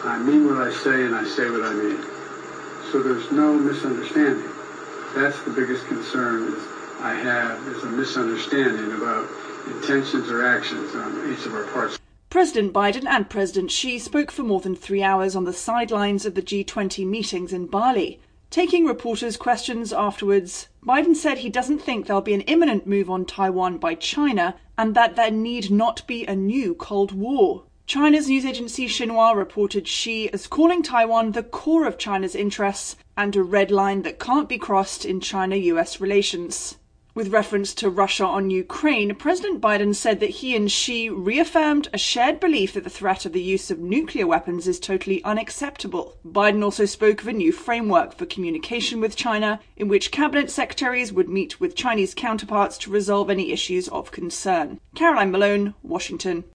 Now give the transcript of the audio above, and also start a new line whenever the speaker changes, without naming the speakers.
I mean what I say and I say what I mean. So there's no misunderstanding. That's the biggest concern I have, is a misunderstanding about intentions or actions on each of our parts.
President Biden and President Xi spoke for more than 3 hours on the sidelines of the G20 meetings in Bali. Taking reporters' questions afterwards, Biden said he doesn't think there'll be an imminent move on Taiwan by China and that there need not be a new Cold War. China's news agency Xinhua reported Xi as calling Taiwan the core of China's interests and a red line that can't be crossed in China-US relations. With reference to Russia on Ukraine, President Biden said that he and Xi reaffirmed a shared belief that the threat of the use of nuclear weapons is totally unacceptable. Biden also spoke of a new framework for communication with China, in which cabinet secretaries would meet with Chinese counterparts to resolve any issues of concern. Caroline Malone, Washington.